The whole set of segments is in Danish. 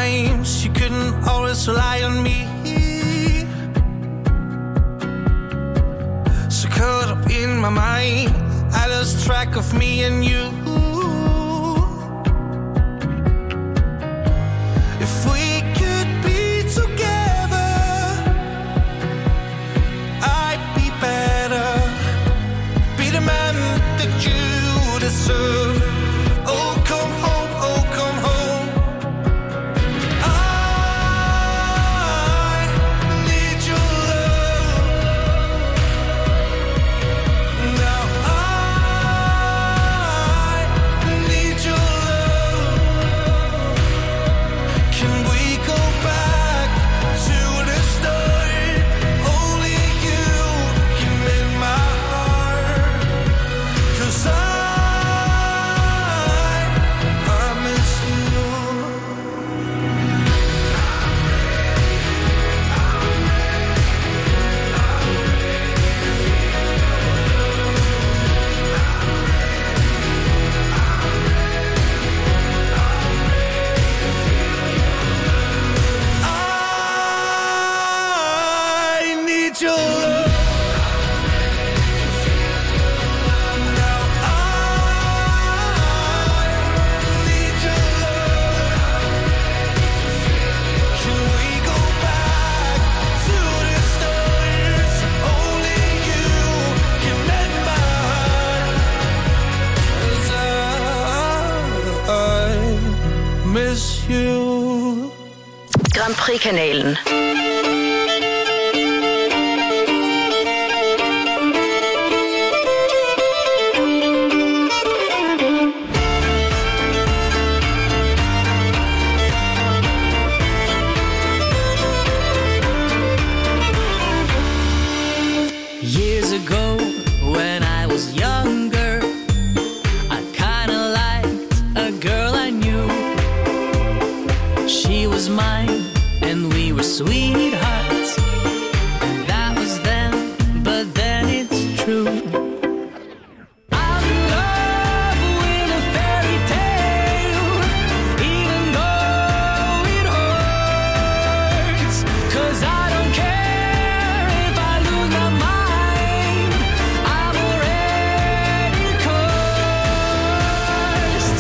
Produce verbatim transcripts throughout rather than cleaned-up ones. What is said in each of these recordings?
times you couldn't always rely on me. So caught up in my mind, I lost track of me and you. If we could be together, I'd be better, be the man that you deserve. Oh, come home, oh, come home. I need your love. Now I need your love. Can we go back to the start? Only you can mend my heart. 'Cause I Grand Prix-kanalen. Years ago, when I was younger, I kinda liked a girl I knew. She was mine, and we were sweethearts. That was then, but then it's true. I'm in love with a fairy tale, even though it hurts. 'Cause I don't care if I lose my mind, I'm already cursed.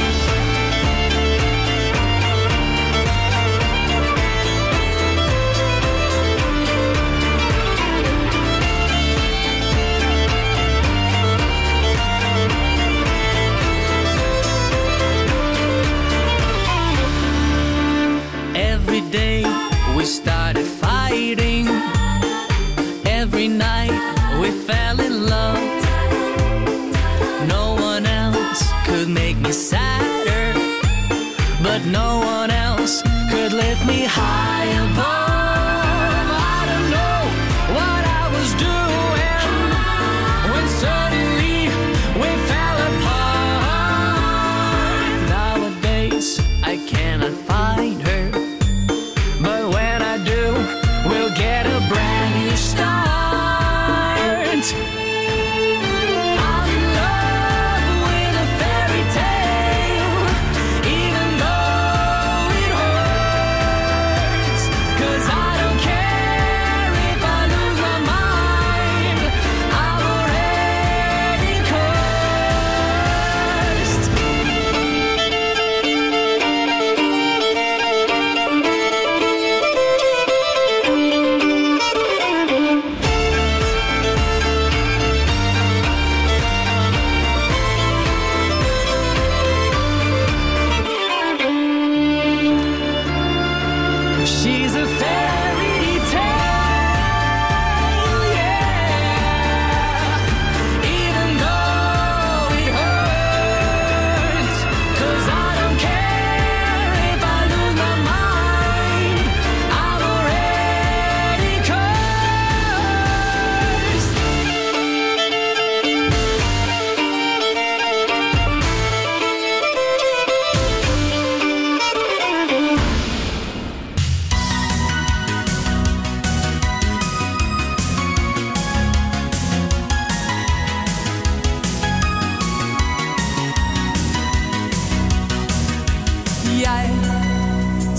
Every day we started fighting. Every night we fell in love. No one else could make me sadder, but no one else could lift me high above. I don't know what I was doing when suddenly we fell apart. Nowadays I cannot find her, but when I do, we'll get a brand new start. I'm in love with a fairy tale, even though it hurts. 'Cause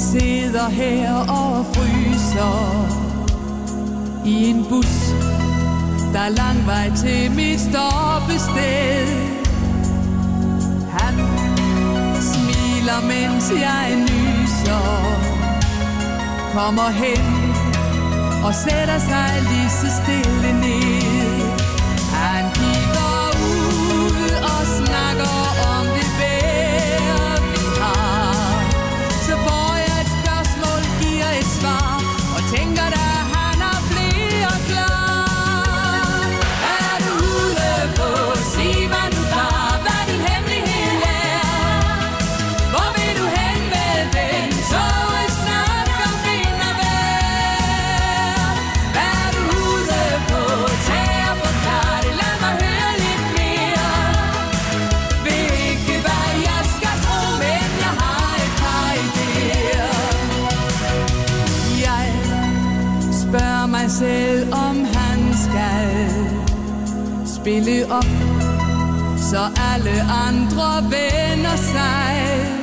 sidder her og fryser i en bus. Der er lang vej til mit stoppested. Han smiler, mens jeg nyser. Kommer hen og sætter sig lige så stille ned. Han kigger ud og snakker om det vejr, vi har. Så får jeg et spørgsmål, giver et svar, og tænker da, han har flere klar. Er du ude på, sig mig nu bare, hvad din hemmelighed er. Hvor vil du hen med den, så er snart om vind og vejr. Er du ude på, tag og forklar det, lad mig høre lidt mere. Ved ikke hvad jeg skal tro, men jeg har et par idéer. Jeg spørger mig selv, om han skal spille op, så alle andre vender sig.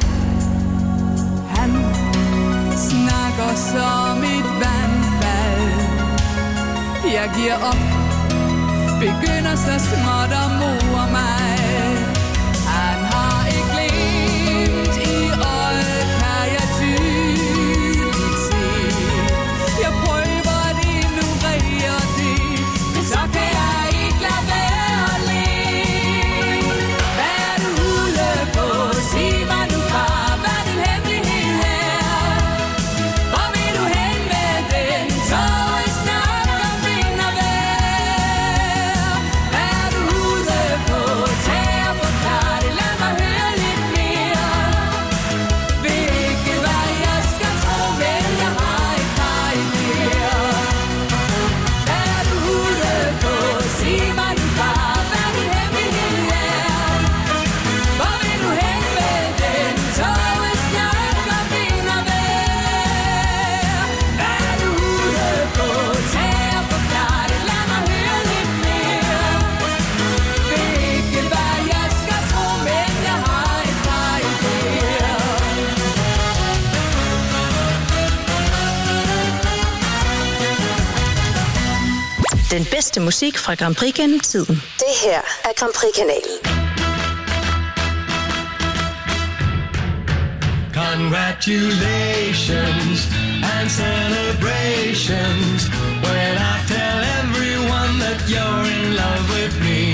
Han snakker som et vandfald. Jeg giver op, begynder så småt at more mig. Han har et glimt i øjet, kan jeg tydeligt se. Jeg prøver at ignorere det, men så kan jeg ikke lade være at le. Hvad er du ude på? Sig mig nu bare, hvad din hemmelighed er. Hvor vil du hen med den? Toget snart om vind og vejr. Hvad er du ude på? Tag og forklar det, lad mig høre lidt mere. Ved ikke hvad jeg skal tro, men jeg har et par idéer. Hvad er du ude på? Sig mig nu bare, hvad din hemmelighed er. Hvor vil du hen med den? Toget snart om vind og vejr. Hvad er du ude på? Tag og forklar det, lad mig høre lidt mere. Ved ikke hvad jeg skal tro, men jeg har et par idéer. Den bedste musik fra Grand Prix gennem tiden. Det her er Grand Prix-kanalen. Congratulations and celebrations when I tell everyone that you're in love with me.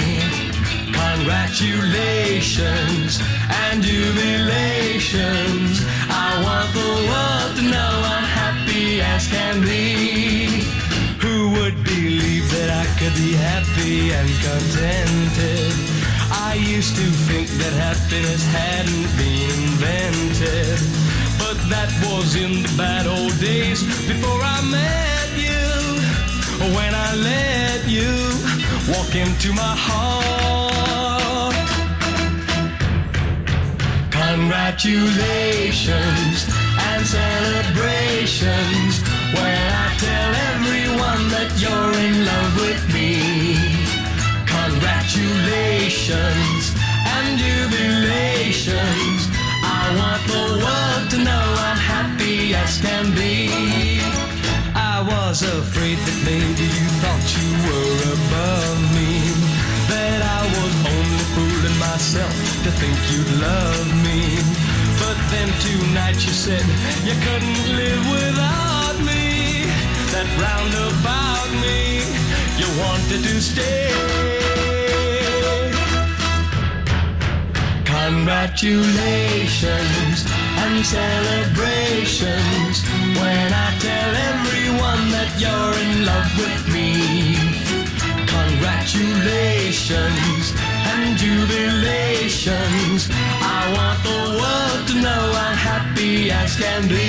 Congratulations and jubilations. I want the world to know I'm happy as can be. Who would believe that I could be happy and contented? I used to think that happiness hadn't been invented, but that was in the bad old days before I met you. When I let you walk into my heart. Congratulations and celebrations when I tell everyone that you're in love with me. Congratulations and jubilations. I want the world to know I'm happy as can be. I was afraid that maybe you thought you were above me, that I was only fooling myself to think you'd love me. But then tonight you said you couldn't live without me. That roundabout me, you wanted to stay. Congratulations and celebrations when I tell everyone that you're in love with me. Congratulations and jubilations. I want the world to know I'm happy as can be.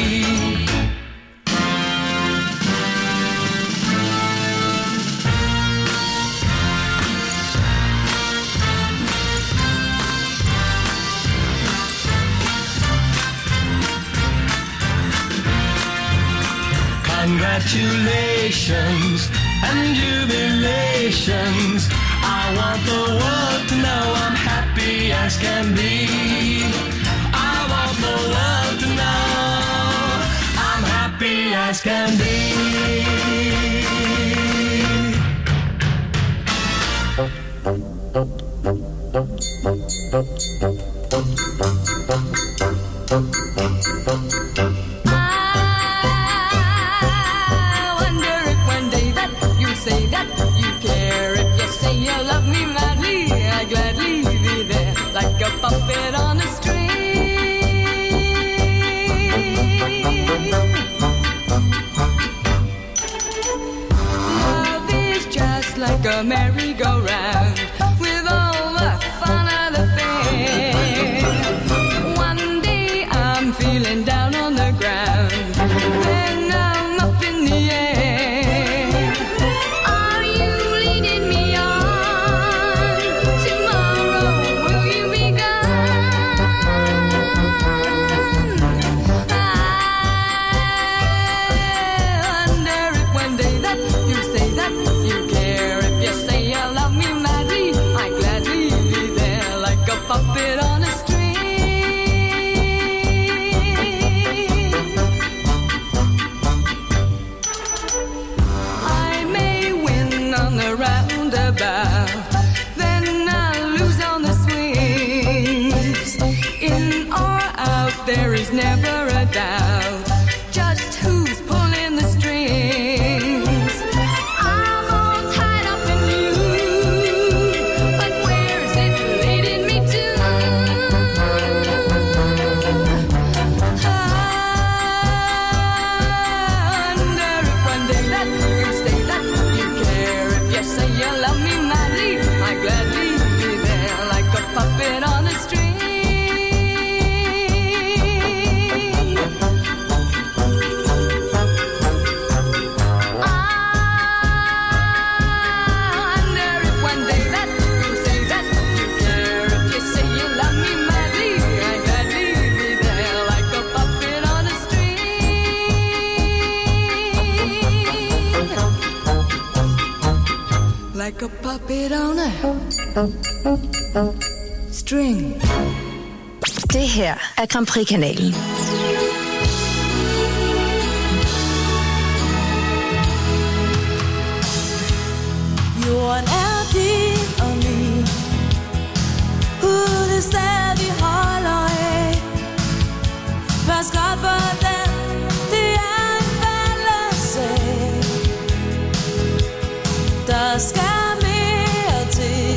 Congratulations and jubilations. I want the world to know I'm happy as can be. I want the world to know as can be. I wonder if one day that you say that you care. If you say you love me madly, I gladly be there like a puppet on a string. Love is just like a merry-go-round with all the fun of the fair. One day I'm feeling down on the ground, then I'm up in the air. Are you leading me on? Tomorrow will you be gone? I wonder if one day that you say that you care. If you say you love me madly, I gladly be there like a puppet on a string. I may win on the roundabout, then I'll lose on the swings. In or out, there is never a doubt just who's pulling the strings. I'm all tied up in you, but where's it leading me to? I wonder if one day that you say that you care. If you say you love me madly, I gladly be there like a puppet on a string. I wonder if one day that you say that you care. If you say you love me madly, I gladly be there like a puppet on a string. Like a puppet on a string. Det her er Grand Prix-kanalen. Jorden er din og min. Hud er stadig holder af. Pas godt på den, det er en fællessag. Der skal mere til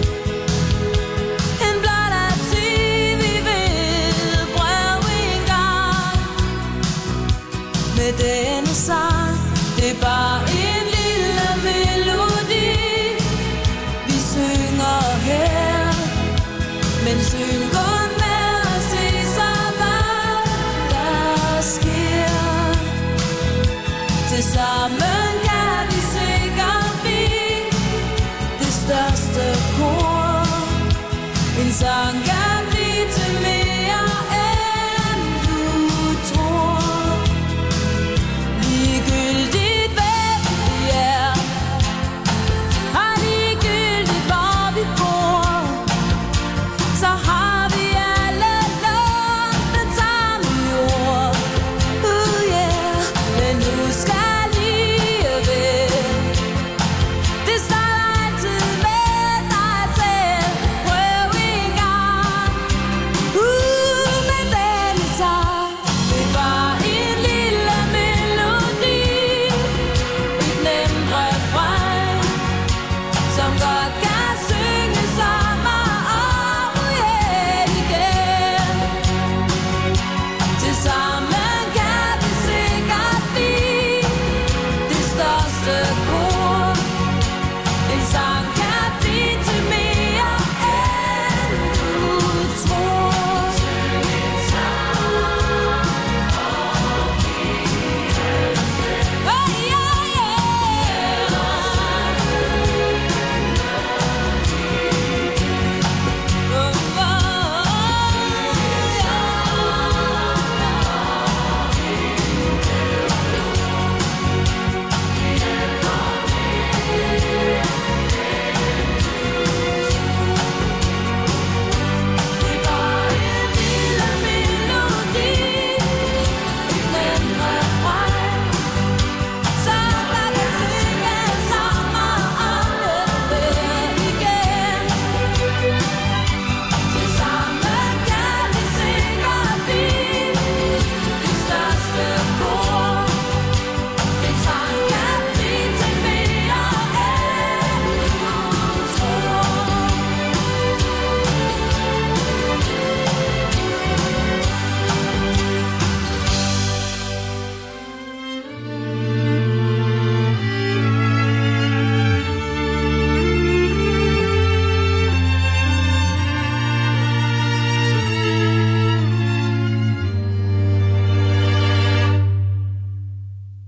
end blot at sige, vi vil prøve en gang. Med denne sang, det er bare en lille melodi. Vi synger her, men syng kun med at se så hvad der sker. Tilsammen kan vi sikkert blive det største kor. En sang kan blive til mere end du tror. Ligegyldigt hvad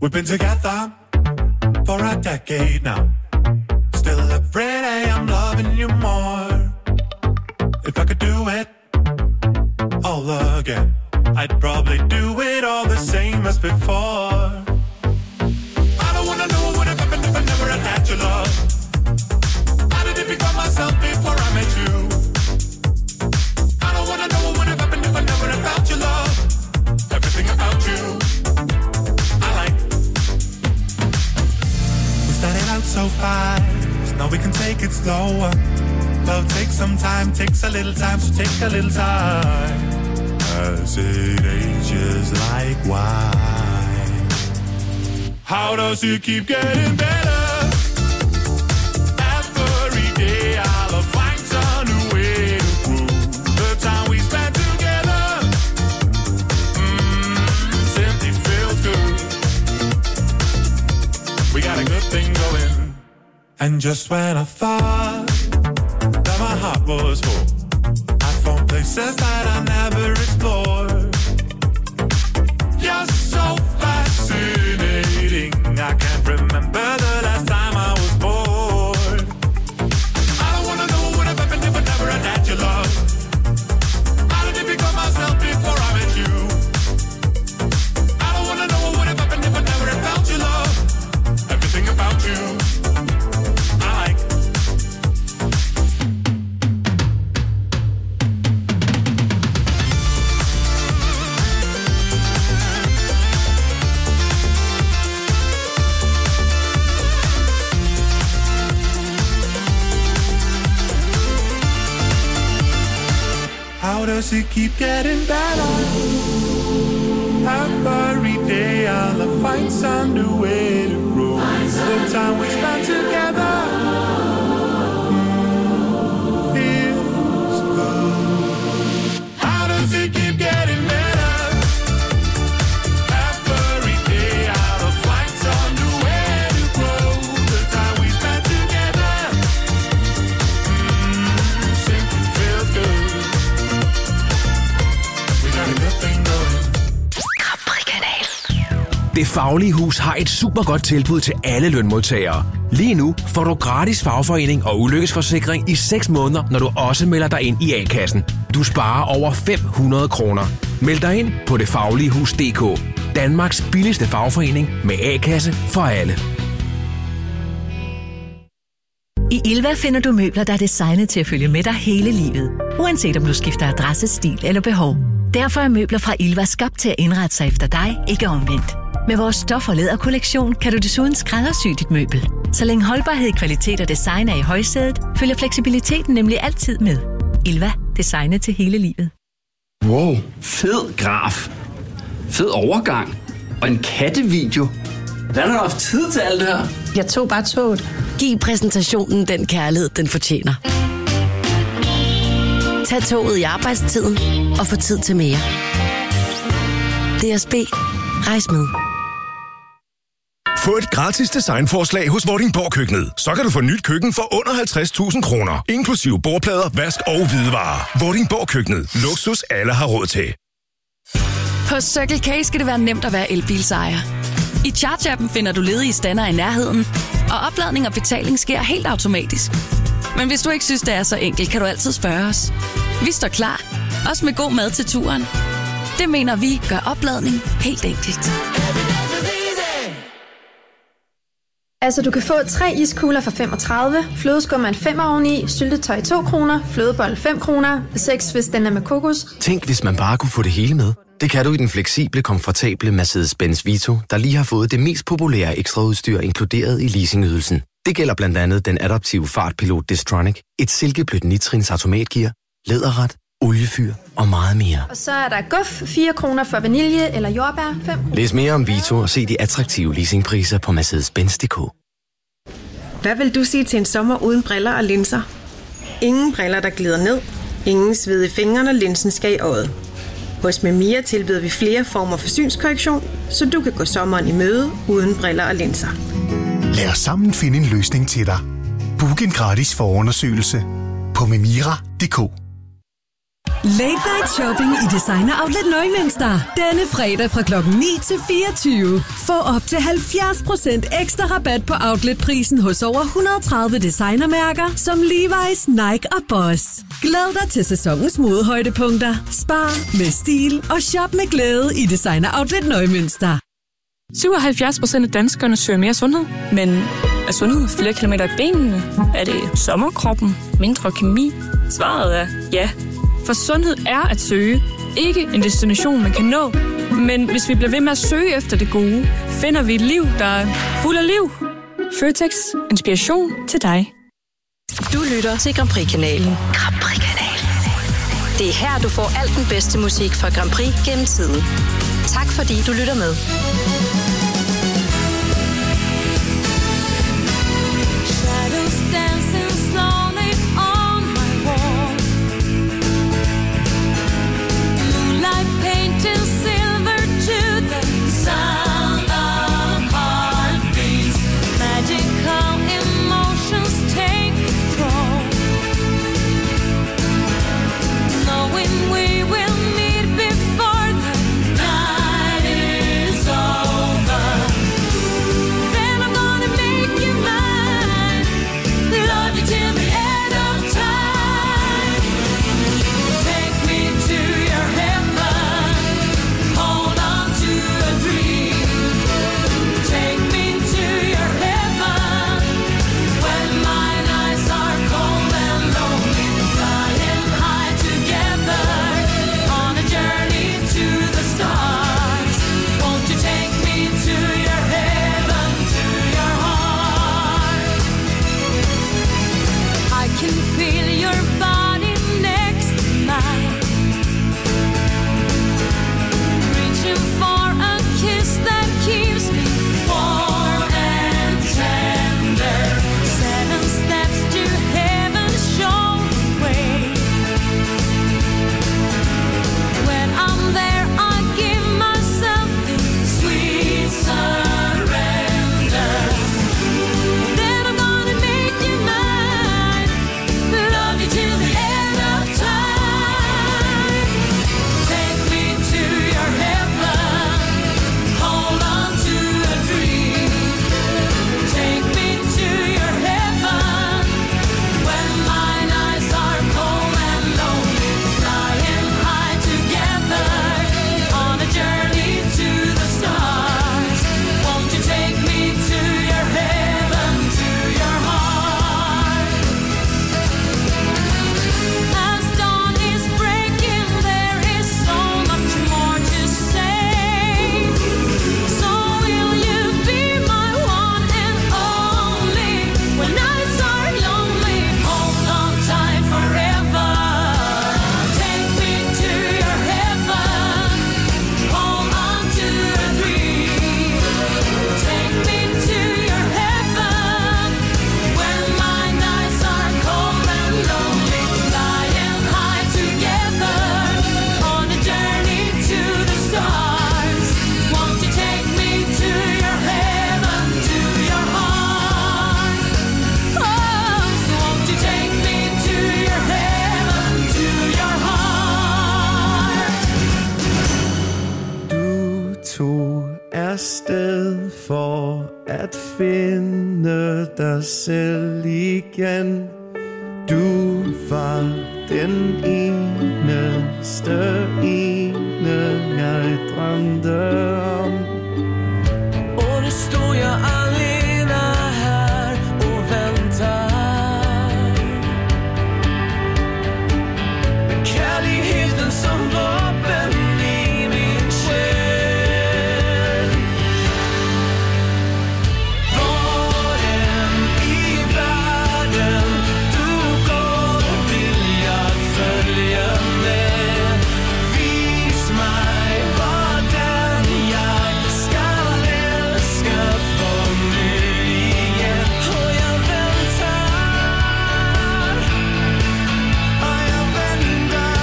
We've been together for a decade now. Still every day I'm loving you more. If I could do it all again, I'd probably do it all the same as before. I don't wanna know what would have happened if I never had had your love. How did it become myself before I met you? I don't wanna know what would have happened if I never had felt your love. Everything about you I like. We started out so fast, now we can take it slower. Love takes some time, takes a little time, so take a little time. As it ages like wine. How does it keep getting better? Every day I'll find some new way to prove the time we spent together. Mmm, simply feels good. We got a good thing going. And just when I thought that my heart was full, I found places that I never explored. You're so fascinating, I can't remember the last time I was bored. I don't wanna know what would have happened if I never had had your love. How did it become myself before I met you? I don't wanna know what would have happened if I never had felt your love. Everything about you I like. How does it keep getting better? Every day I'll find some new way to grow. The time we spent together mm, feels good. How does it keep getting better? Every day I'll find some new way to grow. The time we spent together mm, simply feels good. We got a good thing going. Det Faglige Hus har et super godt tilbud til alle lønmodtagere. Lige nu får du gratis fagforening og ulykkesforsikring i seks måneder, når du også melder dig ind i A-kassen. Du sparer over fem hundrede kroner. Meld dig ind på det faglige hus punktum d k. Danmarks billigste fagforening med A-kasse for alle. I Ilva finder du møbler, der er designet til at følge med dig hele livet. Uanset om du skifter adresse, stil eller behov. Derfor er møbler fra Ilva skabt til at indrette sig efter dig, ikke omvendt. Med vores stof- og læderkollektion kan du desuden skræddersy dit møbel. Så længe holdbarhed, kvalitet og design er i højsædet, følger fleksibiliteten nemlig altid med. Ilva. Designet til hele livet. Wow, fed graf. Fed overgang. Og en kattevideo. Hvordan har du haft tid til alt det her? Jeg tog bare toget. Giv præsentationen den kærlighed, den fortjener. Tag toget i arbejdstiden og få tid til mere. D S B. Rejs med. Få et gratis designforslag hos Vordingborg Køkkenet. Så kan du få nyt køkken for under halvtreds tusind kroner. Inklusive bordplader, vask og hvidevarer. Vordingborg Køkkenet. Luksus alle har råd til. Hos Circle K skal det være nemt at være elbilsejer. I Charge-appen finder du ledige stander i nærheden, og opladning og betaling sker helt automatisk. Men hvis du ikke synes, det er så enkelt, kan du altid spørge os. Vi står klar, også med god mad til turen. Det mener vi gør opladning helt enkelt. Altså, du kan få tre iskugler for femogtredive, flødeskum er en femmer oveni, syltetøj to kroner, flødebold fem kroner, seks hvis den er med kokos. Tænk, hvis man bare kunne få det hele med. Det kan du i den fleksible, komfortable Mercedes-Benz Vito, der lige har fået det mest populære ekstraudstyr inkluderet i leasingydelsen. Det gælder blandt andet den adaptive fartpilot Distronic, et silkeblødt nitrins automatgear, læderret, oliefyr og meget mere. Og så er der guf, fire kroner for vanilje eller jordbær, fem kroner. Læs mere om Vito og se de attraktive leasingpriser på Mercedes Benz punktum d k. Hvad vil du sige til en sommer uden briller og linser? Ingen briller, der glider ned. Ingen sved i fingrene, og linsen skal i øjet. Hos Memia tilbyder vi flere former for synskorrektion, så du kan gå sommeren i møde uden briller og linser. Lad os sammen finde en løsning til dig. Book en gratis forundersøgelse på memira punktum d k. Late Night Shopping i Designer Outlet Neumünster. Denne fredag fra klokken ni til fireogtyve. Få op til halvfjerds procent ekstra rabat på outletprisen hos over et hundrede og tredive designermærker som Levi's, Nike og Boss. Glæd dig til sæsonens modehøjdepunkter. Spar med stil og shop med glæde i Designer Outlet Neumünster. syvoghalvfjerds procent af danskerne søger mere sundhed. Men er sundhed flere kilometer i benene? Er det sommerkroppen? Mindre kemi? Svaret er ja. For sundhed er at søge. Ikke en destination, man kan nå. Men hvis vi bliver ved med at søge efter det gode, finder vi et liv, der er fuld af liv. Føtex. Inspiration til dig. Du lytter til Grand Prix-kanalen. Grand Prix-kanalen. Det er her, du får alt den bedste musik fra Grand Prix gennem tiden. Tak fordi du lytter med. Shadows dancing slowly on my wall. Moonlight painting silver to the sound of heartbeats. Magical emotions take control. Knowing we will meet before the night is over. Then I'm gonna make you mine. Love you till the end of time. Take me to your heaven. Hold on to a dream. Take me to your heaven. When my nights are cold and lonely, flying high together on a journey to the stars. Won't you take me to your heaven, to your heart? I can feel your body next to mine, reaching for a kiss that keeps me warm and tender. Seven steps to heaven show the way. When I'm there, I give myself in sweet surrender. Then I'm gonna make you mine. Love you till the end of time. Take me to your heaven. Hold on to a dream. Take me to your heaven. When my nights are cold and lonely, flying high together on a journey to the stars. Won't you take me to your heaven, to your heart? As dawn is breaking, there is so much more to say. So will you be my one and only? When nights are lonely, hold on tight forever. Take me to your heaven. Hold on to a dream. Take me to your heaven. When my nights are cold and lonely, flying high together on a journey to the stars. Won't you take me to your heaven, to your heart? Oh, so won't you take me to your heaven, to your heart? Du tog afsted for at finde dig selv igen. Du var den eneste ene, jeg drømte om. Og nu stod jeg alene her og venter. Med kærligheden som våben i min sjæl. Hvor end i verden du går, vil jeg følge med. Vis mig, hvordan jeg skal elske på ny igen. Og jeg venter, og jeg venter.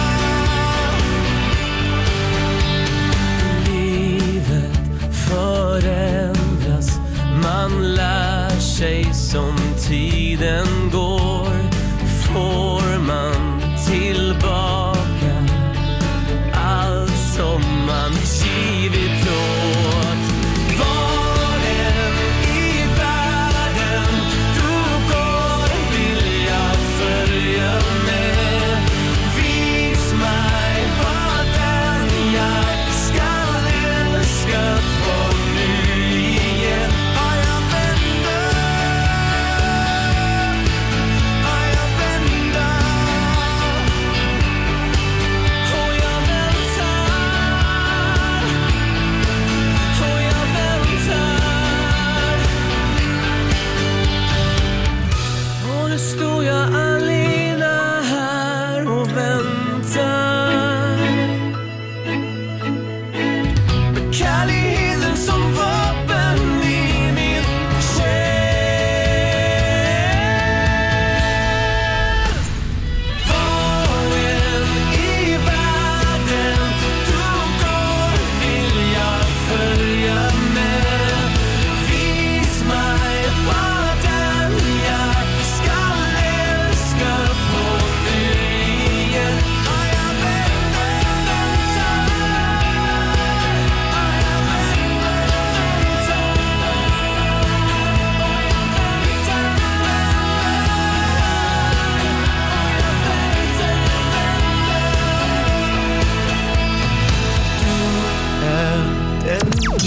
Livet förändras, man lär sig som tiden går. Får man tillbaka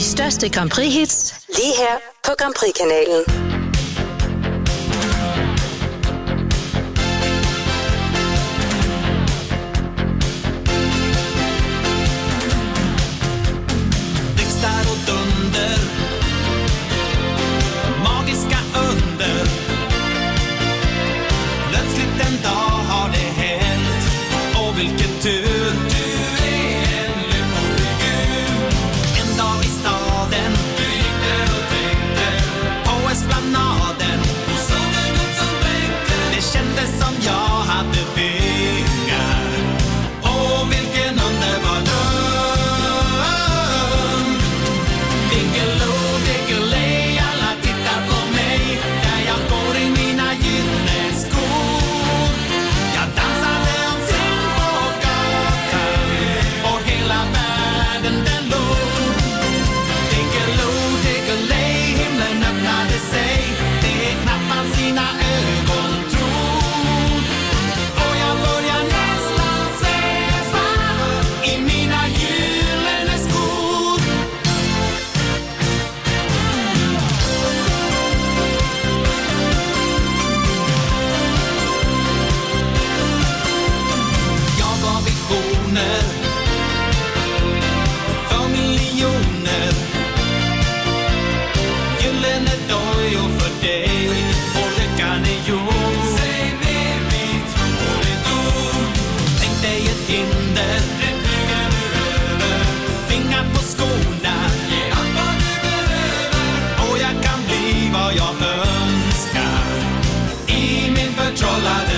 største Grand Prix-hits lige her på Grand Prix-kanalen. Blixtar och dunder, magiska under. Plötsligt en dag har det hänt, och vilken tur. Du är en lycklig Gud. En dag i staden, du gick där och tänkte på esplanaden, och solen upp som blänkte. Det kändes som jag hade vingar. Åh, vilken underbar dröm. Diggiloo, diggiley, alla tittar på mig där jag går i mina gyllene skor. Jag dansade omkring på gatan, och hela världen den låg. Diggiloo, diggiley, himlen öppnade sig. Det är knappt man sina ögon tror. Och jag börjar nästan sväva i mina gyllene skor. Jag gav visioner för miljoner. Gyllene dojor för dig, och lyckan är gjord. Säg ner mitt ord. Tänk dig ett hinder, det flyger nu över. Fingrar på skorna, ge allt vad du behöver. Och jag kan bli vad jag önskar i min förtrollade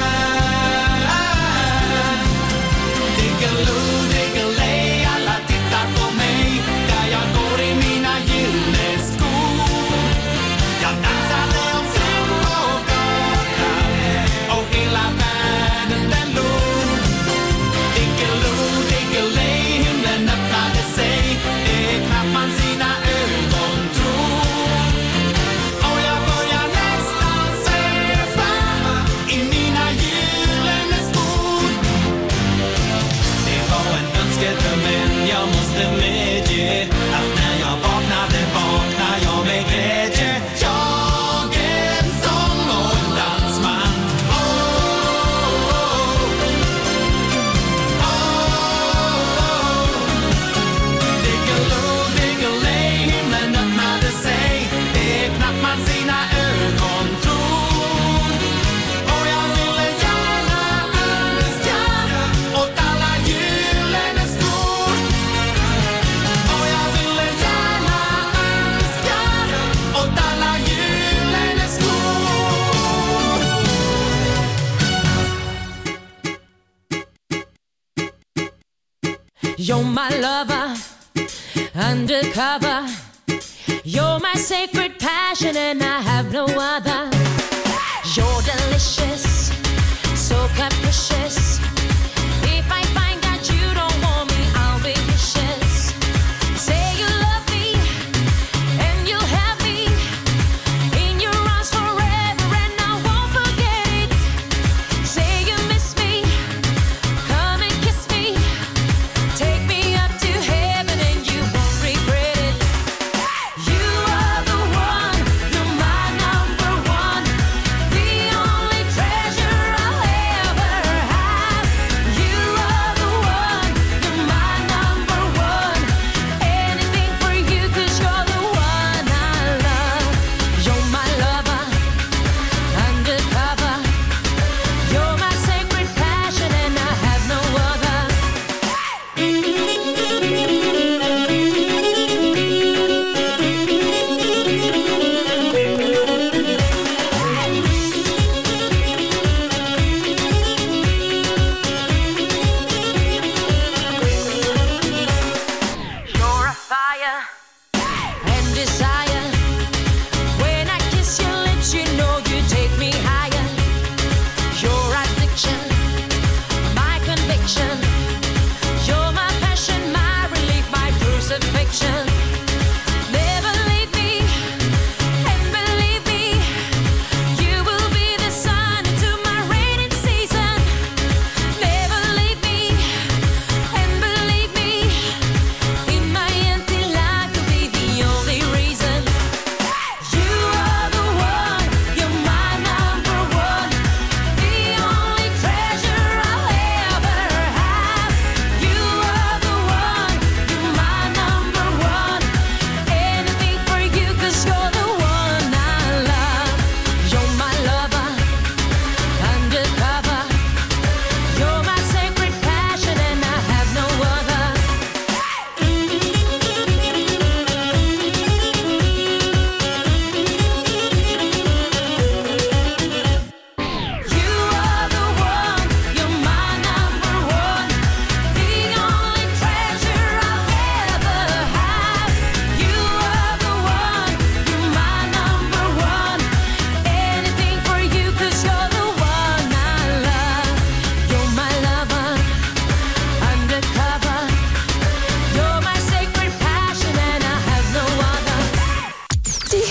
värld. Diggiloo, diggiley, alla tittar på mig där jag går i mina gyllene skor. Jag dansade omkring på gatan, och hela världen den låg. Diggiloo, diggiley, himlen öppnade sig. Det är knappt man sina ögon tror. Och jag börjar nästan sväva i mina gyllene skor. Det var en önskedröm, men jag måste medge att när jag vaknade, vaknade jag med glädje. Jag är en sång och en dansman. Oh, oh, oh. Diggiloo, diggiley, himlen öppnade sig. Det är knappt man sina ögon tror. Och jag ville gärna önska åt alla gyllene skor. Och jag ville gärna önska åt alla gyllene skor. You're my lover, undercover. You're my sacred passion, and I have no other. You're delicious, so capricious. If I find that you don't want me, I'll be vicious. Say you love me, and you'll have me in your arms forever, and I won't forget it. Say you miss me, come and kiss me. Take me up to heaven, and you won't regret it. You are the one, you're my number one, the only treasure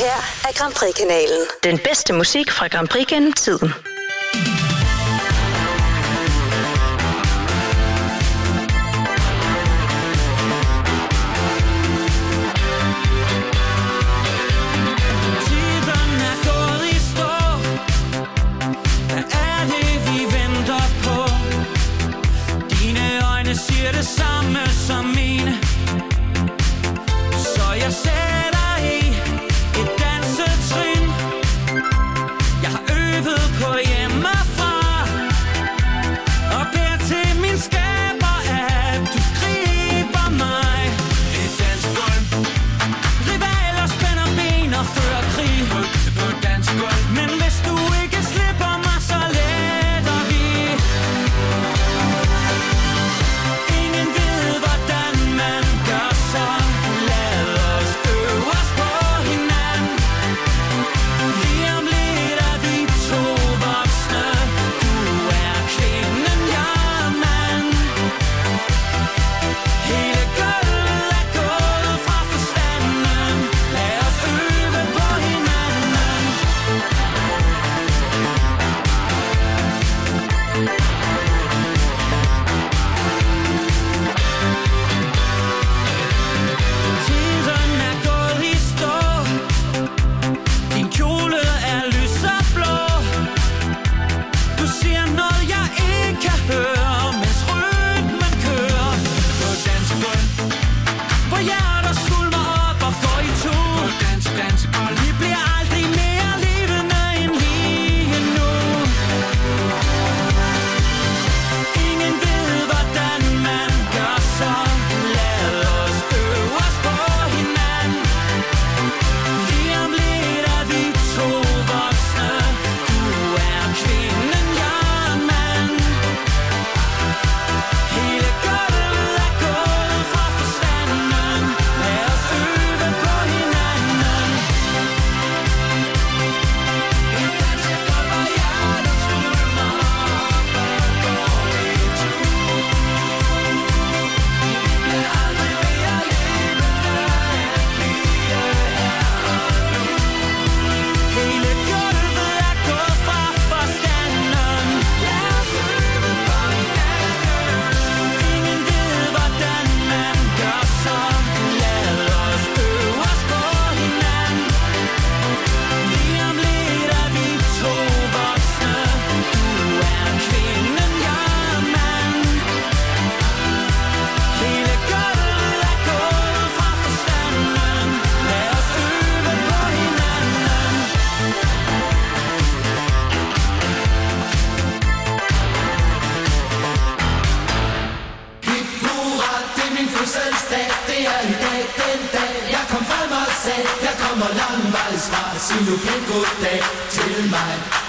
her er Grand Prix-kanalen. Den bedste musik fra Grand Prix gennem tiden. Det samme som mine, så jeg sætter i et dansetrin. Jeg har øvet på hjemmefra og beder til min skaber, at du griber mig. Et dansegulv, rivaler spænder ben og fører krig på dansegulv. Men hvis du ikke slipper mig, så letter vi. Sig nu pænt goddag til mig.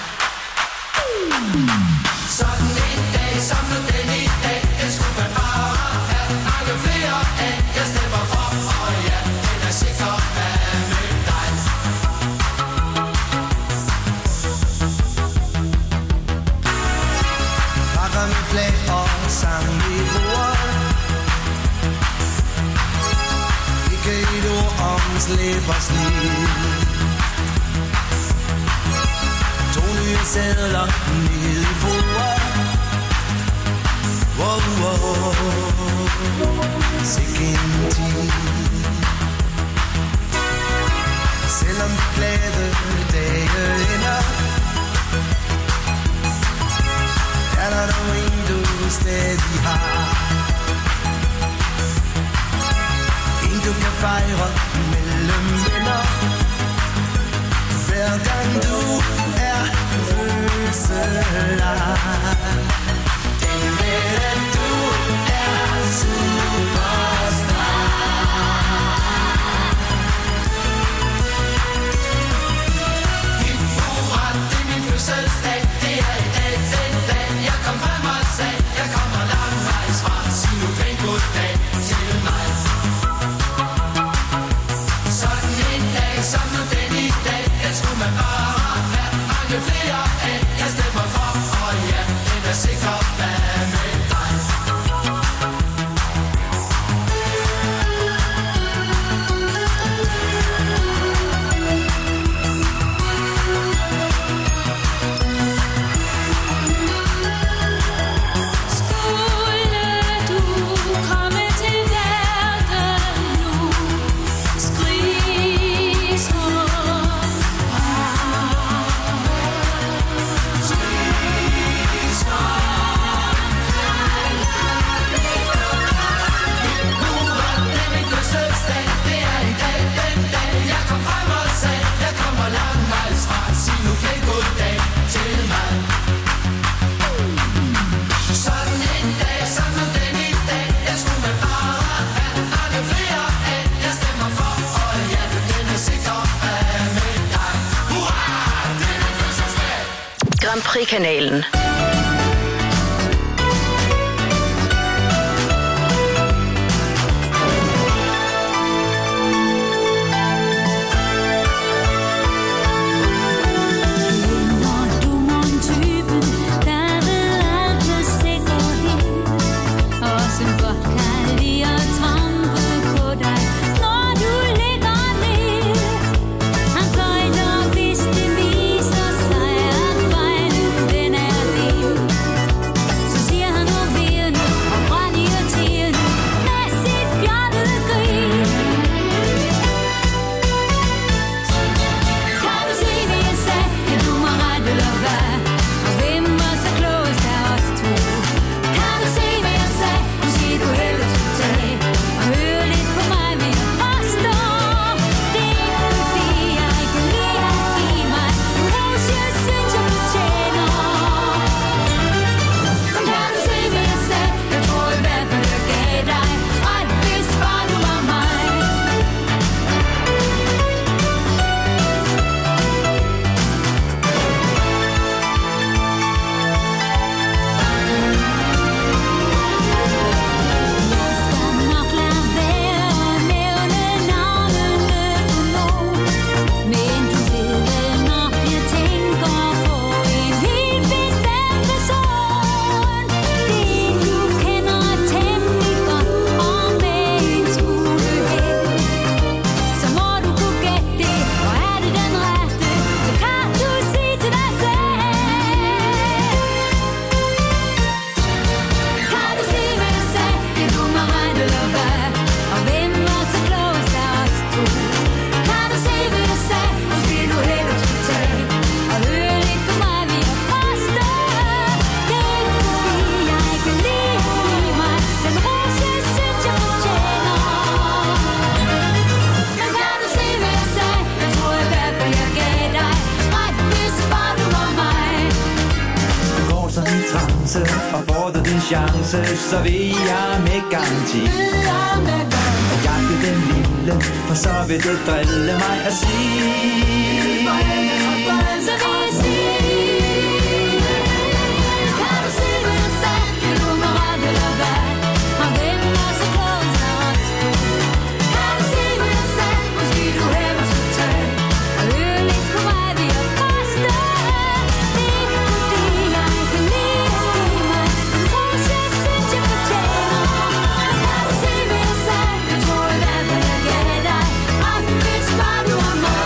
Sådan en dag som nu den i dag, det skulle man bare have mange flere af. Jeg stemmer for, og ja, den er sikker af med dig. Pakker med flag og sang i ord. Ikke et ord om slæb og slid. Nye sædler ned i foret. Wow, wow, sikke en tid. Selvom de glade dage ender, er der dog en du stadig har. En du kan fejre mellem venner. Hver gang du er fødselar. Den ved at du er superstar. Hip hurra, det er min fødselsdag. Det er i dag, den dag jeg kom frem og sagde, jeg kommer langvejs fra. Sig nu pænt goddag til mig. Sådan en dag som nu den i dag, den skulle man bare have mange flere af. Jeg stemmer for, og ja, den er sikker hvad med dig. kom frem og sagde, jeg kommer langvejs fra. Sig nu pænt goddag til mig. Sådan en dag, sådan om den i dag, jeg skulle man bare have, og det er flere af, jeg stemmer for, og ja, den er sikker af med dig. Hurra, det er fødselsdag! Grand Prix-kanalen. chance, så vil jeg med garanti jagte den lille, for så vil det drille mig at sige. Så vil jeg sige, kan du se, hvad jeg sagde? Kan du mig ret eller hvad? Og hvem er så klog til os to? Kan du se, hvad jeg sagde? Måske du hellere skulle tage og høre lidt på mig, vi er faste. Det er ikke fordi jeg kan lide at give mig en ros, jeg synes jeg fortjener. Kan du se, hvad jeg sagde? Jeg tror i hvert fald jeg gav dig ret, hvis bare du er mig.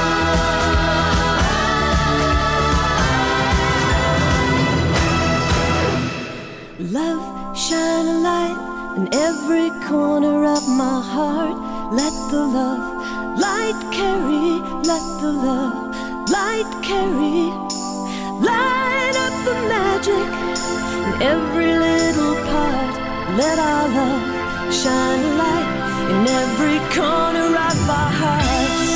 Love, shine a light in every corner of my heart. Let the love light carry, let the love light carry. Light up the magic in every little part. Let our love shine a light in every corner of our hearts.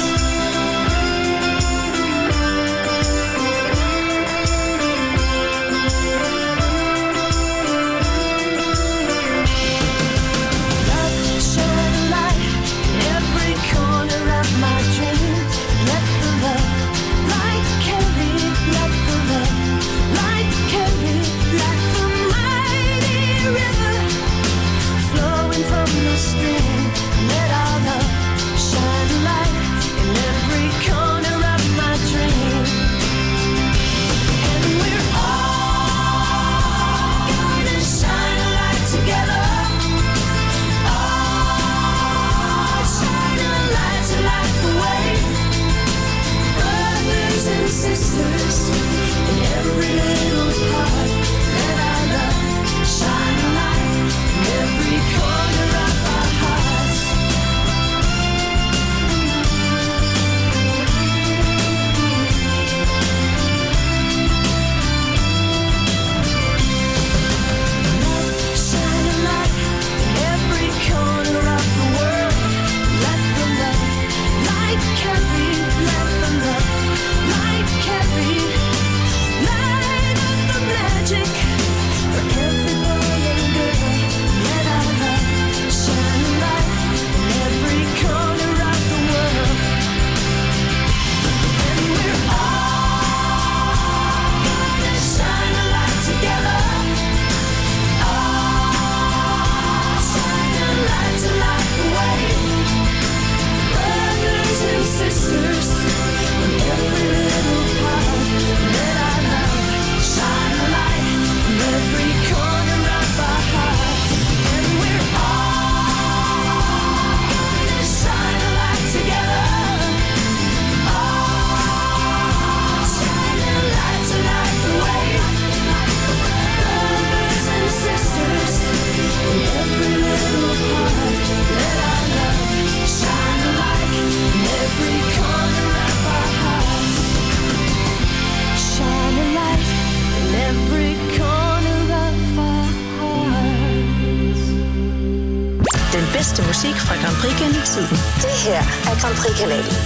Let our love shine a light musik fra Grand Prix gennem tiden. Det her er Grand Prix-kanalen.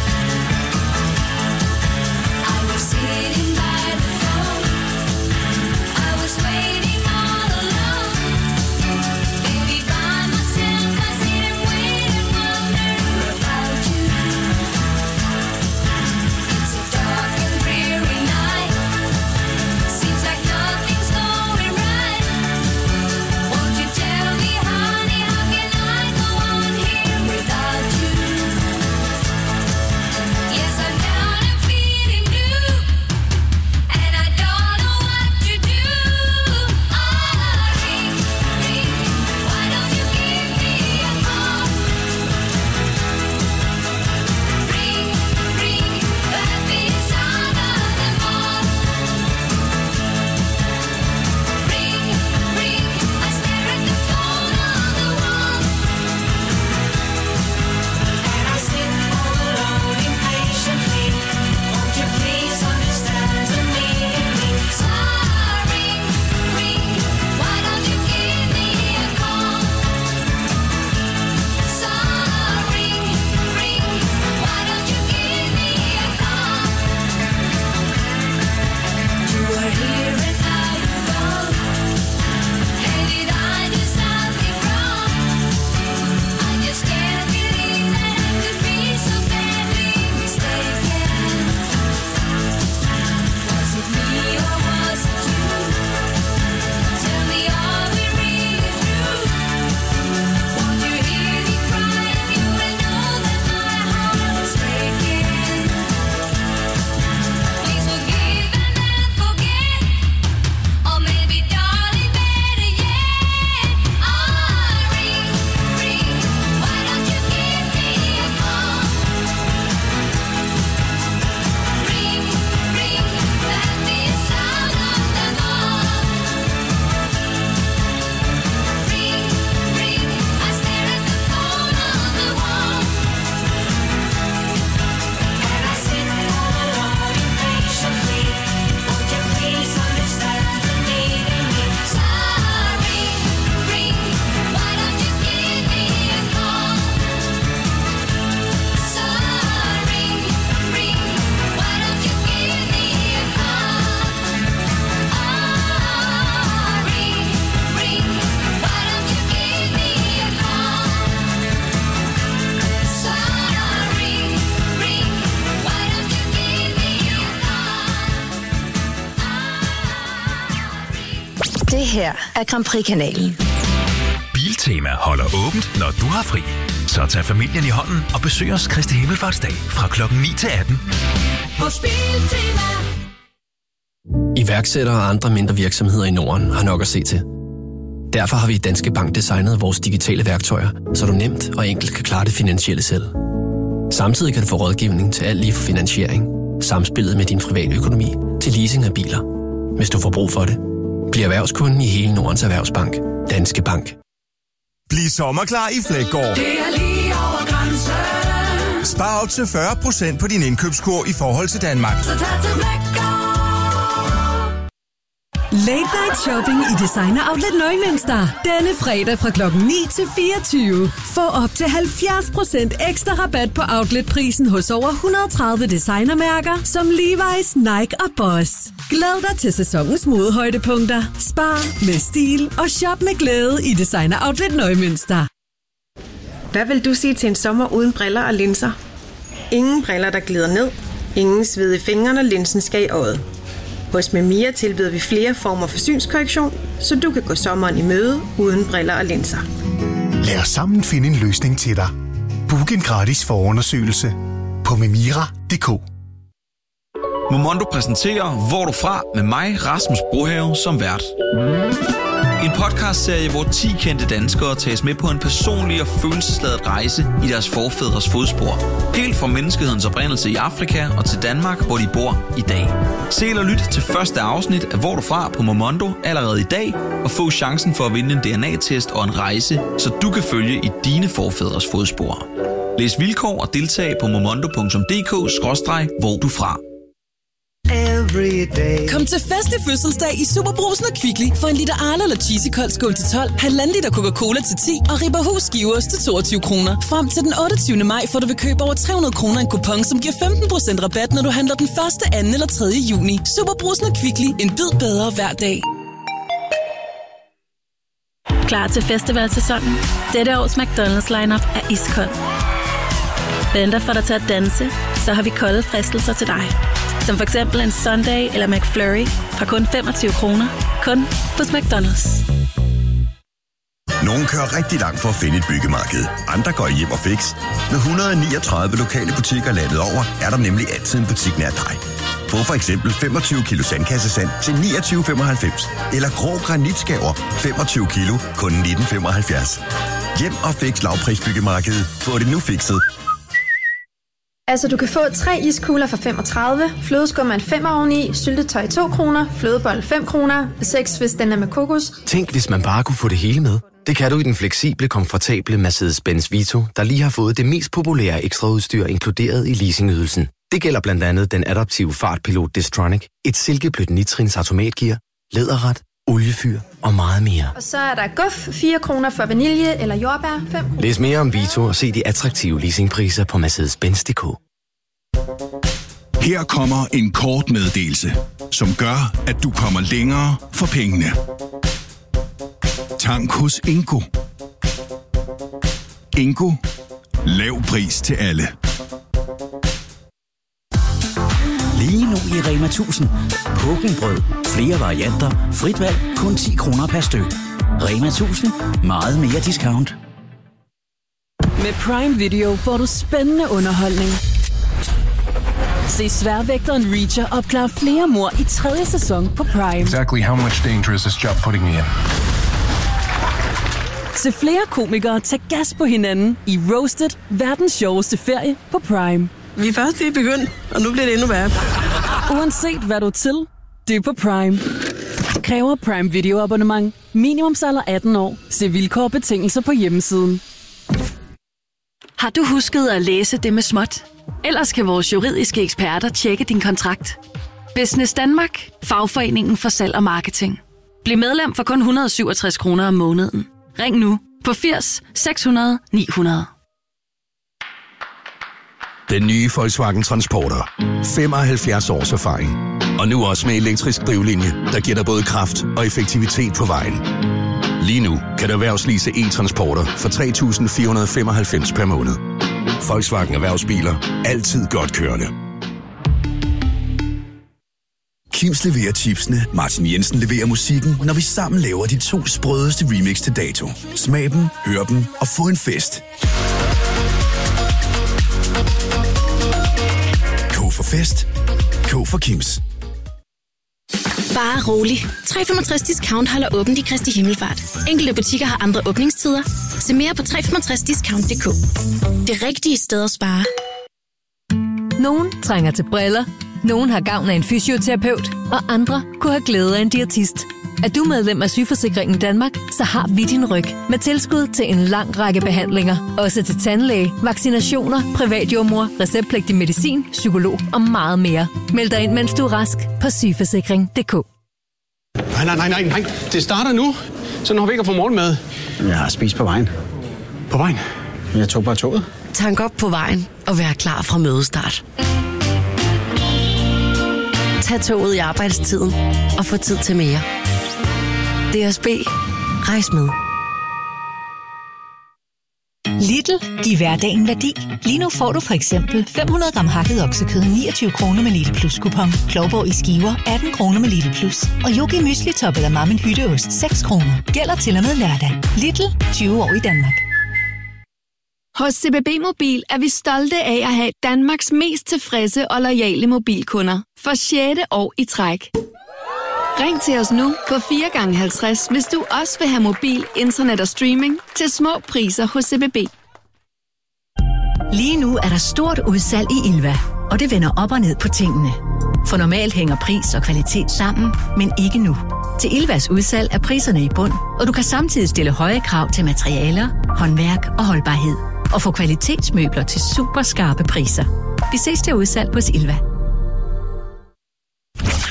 Det her er Grand Prix-kanalen. Biltema holder åbent, når du har fri. Så tag familien i hånden og besøg os Kristi Himmelfartsdag fra klokken ni til atten. Hos Biltema. Iværksættere og andre mindre virksomheder i Norden har nok at se til. Derfor har vi i Danske Bank designet vores digitale værktøjer, så du nemt og enkelt kan klare det finansielle selv. Samtidig kan du få rådgivning til alt lige fra finansiering, samspillet med din private økonomi til leasing af biler. Hvis du får brug for det, bliv erhvervskunden i hele Nordens Erhvervsbank. Danske Bank. Bliv sommerklar i Flækgaard. Det er lige over grænsen. Spar op til fyrre procent på din indkøbskur i forhold til Danmark. Så tag til Flækgaard. Late Night Shopping i Designer Outlet Neumünster. Denne fredag fra klokken ni til fireogtyve. Få op til halvfjerds procent ekstra rabat på outletprisen hos over et hundrede og tredive designermærker som Levi's, Nike og Boss. Glæd dig til sæsonens modehøjdepunkter. Spar med stil og shop med glæde i Designer Outlet Neumünster. Hvad vil du sige til en sommer uden briller og linser? Ingen briller, der glider ned. Ingen sved i fingrene, linsen skal i øjet. Hos Memia tilbyder vi flere former for synskorrektion, så du kan gå sommeren i møde uden briller og linser. Lad os sammen finde en løsning til dig. Book en gratis forundersøgelse på memira punktum d k. Momondo præsenterer Hvor du fra med mig, Rasmus Brohave, som vært. En podcastserie, hvor ti kendte danskere tages med på en personlig og følelsesladet rejse i deres forfædres fodspor. Helt fra menneskehedens oprindelse i Afrika og til Danmark, hvor de bor i dag. Se eller lyt til første afsnit af Hvor du fra på Momondo allerede i dag, og få chancen for at vinde en D N A-test og en rejse, så du kan følge i dine forfædres fodspor. Læs vilkår og deltag på momondo punktum d k skråstreg hvor du fra. every day. Kom til fest i fødselsdag i Superbrusen og Kvickly for en liter Arla eller Cheesy Kold skål til tolv, halvanden liter Coca-Cola til ti og Ribberhus skiveost til toogtyve kroner. Frem til den otteogtyvende maj får du ved køb over tre hundrede kroner en kupon, som giver femten procent rabat, når du handler den første, anden eller tredje juni. Superbrusen og Kvickly. En bid bedre hver dag. Klar til festivalsæsonen? Dette års McDonald's lineup er iskold. Venter for dig til at danse, så har vi kolde fristelser til dig. Som for eksempel en Sunday eller McFlurry fra kun femogtyve kroner. Kun hos McDonald's. Nogle kører rigtig langt for at finde et byggemarked. Andre går hjem og fix. Med et hundrede og niogtredive lokale butikker landet over, er der nemlig altid en butik nær dig. Få for eksempel femogtyve kilo sandkassesand til niogtyve femoghalvfems. Eller grå granitskaver femogtyve kilo, kun nitten femoghalvfjerds. Hjem og fix lavprisbyggemarkedet. Få det nu fikset. Altså, du kan få tre iskugler for femogtredive, flødeskum en femmer oveni, syltetøj to kroner, flødebold fem kroner, seks hvis den er med kokos. Tænk, hvis man bare kunne få det hele med. Det kan du i den fleksible, komfortable Mercedes-Benz Vito, der lige har fået det mest populære ekstraudstyr inkluderet i leasingydelsen. Det gælder blandt andet den adaptive fartpilot Distronic, et silkeblødt nitrins automatgear, læderret, oliefyr og meget mere. Og så er der guf, fire kroner for vanilje eller jordbær, fem kroner. Læs mere om Vito og se de attraktive leasingpriser på Mercedes Benz punktum d k. Her kommer en kort meddelelse, som gør, at du kommer længere for pengene. Tank hos Ingo. Ingo. Lav pris til alle. Lige nu i Rema tusind. Pukkelbrød. Flere varianter. Frit valg. Kun ti kroner per styk. Rema tusind. Meget mere discount. Med Prime Video får du spændende underholdning. Se Sværvægteren Reacher opklare flere mord i tredje sæson på Prime. Exactly how much danger is this job putting me in? Se flere komikere tage gas på hinanden i Roasted, verdens sjoveste ferie på Prime. Vi er først lige begyndt, og nu bliver det endnu værre. Uanset hvad du er til, det er på Prime. Kræver Prime Video abonnement. Minimumsalder atten år. Se vilkår og betingelser på hjemmesiden. Har du husket at læse det med småt? Ellers kan vores juridiske eksperter tjekke din kontrakt. Business Danmark. Fagforeningen for salg og marketing. Bliv medlem for kun et hundrede og syvogtres kroner om måneden. Ring nu på firs seks hundrede ni hundrede. Den nye Volkswagen Transporter. femoghalvfjerds års erfaring. Og nu også med elektrisk drivlinje, der giver dig både kraft og effektivitet på vejen. Lige nu kan du erhvervslease e-transporter for tre tusind fire hundrede og femoghalvfems per måned. Volkswagen Erhvervsbiler. Altid godt kørende. Kims leverer chipsene, Martin Jensen leverer musikken, når vi sammen laver de to sprødeste remix til dato. Smag dem, hør dem og få en fest. K for fest. K for Kims. Bare rolig. tre komma femogtres discount holder åbent i Kristi Himmelfart. Enkelte butikker har andre åbningstider. Se mere på tre komma femogtres discount punktum d k. Det rigtige sted at spare. Nogen trænger til briller, nogen har gavn af en fysioterapeut, og andre kunne have glæde af en diætist. Er du medlem af Sygeforsikringen Danmark, så har vi din ryg med tilskud til en lang række behandlinger. Også til tandlæge, vaccinationer, privatjordmor, receptpligtig medicin, psykolog og meget mere. Meld dig ind, mens du er rask på sygeforsikring punktum d k. Nej, nej, nej, nej, nej. Det starter nu. Så når vi ikke har fået morgenmad. Jeg har spist på vejen. På vejen? Jeg tog bare toget. Tank op på vejen og vær klar fra mødestart. Tag toget i arbejdstiden og få tid til mere. D S B. Rejs med. Lidl. Giv hverdagen værdi. Lige nu får du for eksempel fem hundrede gram hakket oksekød niogtyve kroner med Lidl Plus kupon. Klovborg i skiver atten kroner med Lidl Plus. Og Yogi Mysli Top eller Mammen Hytteost seks kroner. Gælder til og med lørdag. Lidl. tyve år i Danmark. Hos C B B Mobil er vi stolte af at have Danmarks mest tilfredse og loyale mobilkunder. For sjette år i træk. Ring til os nu på fire gange halvtreds, hvis du også vil have mobil, internet og streaming til små priser hos C B B. Lige nu er der stort udsalg i Ilva, og det vender op og ned på tingene. For normalt hænger pris og kvalitet sammen, men ikke nu. Til Ilvas udsalg er priserne i bund, og du kan samtidig stille høje krav til materialer, håndværk og holdbarhed. Og få kvalitetsmøbler til super skarpe priser. Vi ses til udsalg hos Ilva.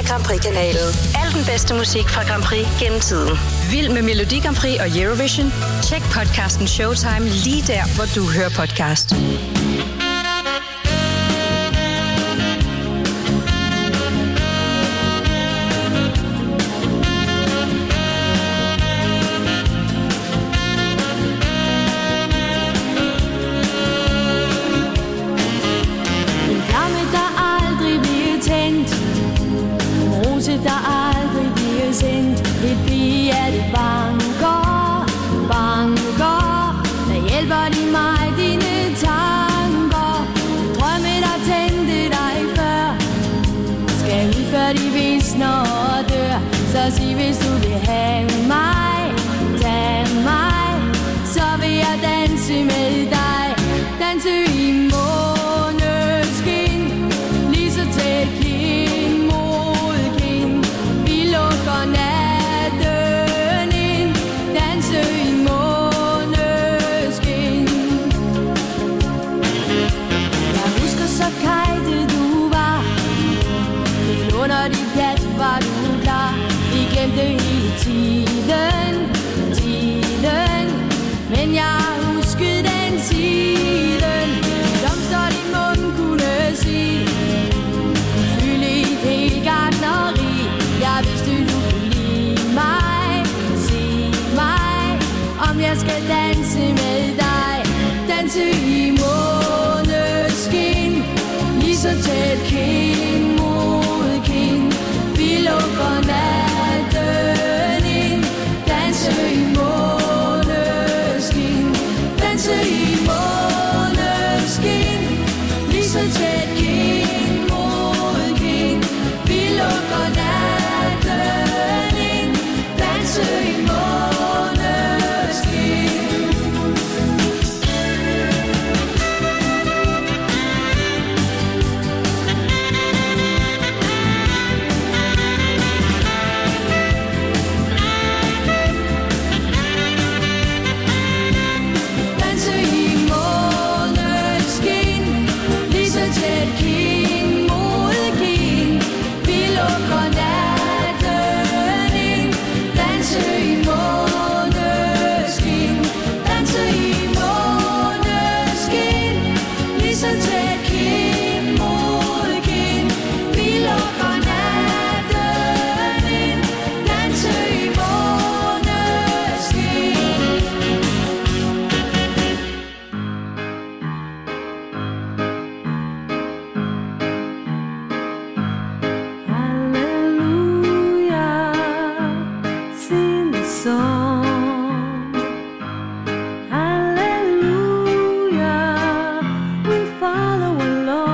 Grand Prix-kanalen. Al den bedste musik fra Grand Prix gennem tiden. Vild med Melodi Grand Prix og Eurovision? Tjek podcasten Showtime lige der, hvor du hører podcast. Der aldrig bliver sendt. Et bihjerte banker, banker. Der hjælper de mig, dine tanker. Drømme, der tændte dig før, skal ud før de visner og dør. Så sig, hvis du vil have mig, tag mig, så vil jeg danse med dig. Danse i måneskin, lige så tæt kind mod kind. Vi lukker natten ind, danse i måneskin. Jeg husker så kajte du var, helt under dit pjat var du klar. Vi glemte hele tiden, tiden, men jeg huskede den siden. Blomster din mund kunne sige, fylde i et helt gartneri. Jeg vidste du kunne lide mig, sig mig, om jeg skal danse med dig. Danse i måneskin, lige så tæt kind mod kind. Vi lukker natten ind, danse i måneskin. Danse i måneskin, lige så tæt kind mod kind. Vi lukker natten ind, danse i måneskin. Hallelujah, we'll follow along.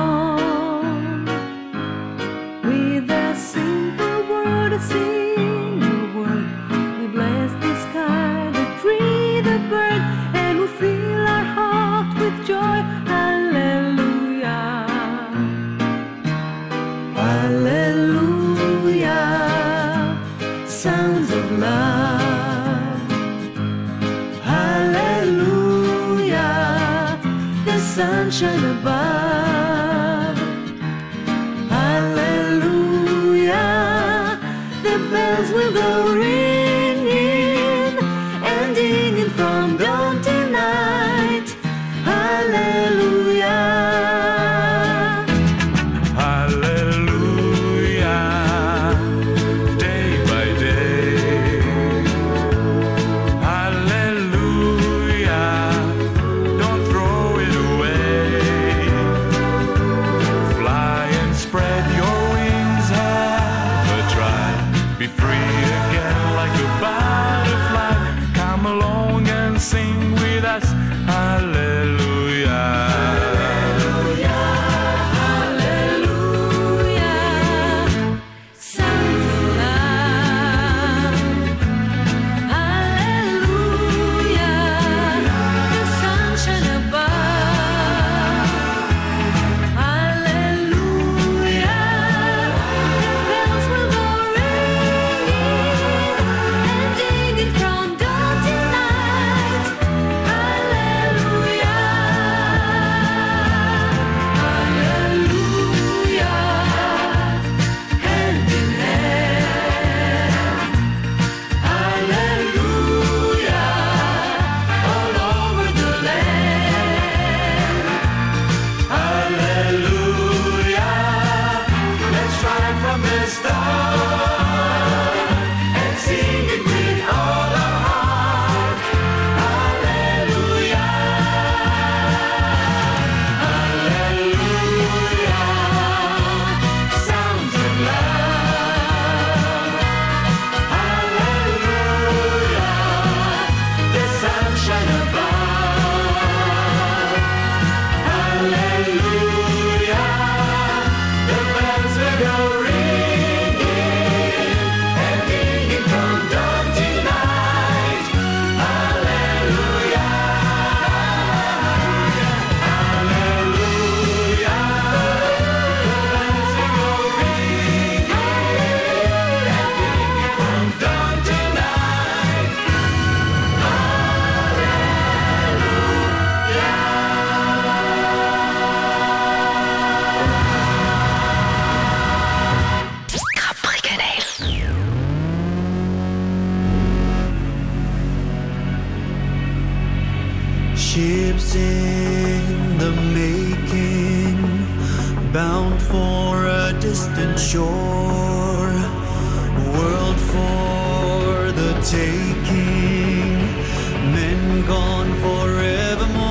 bound for a distant shore, world for the taking, men gone forevermore.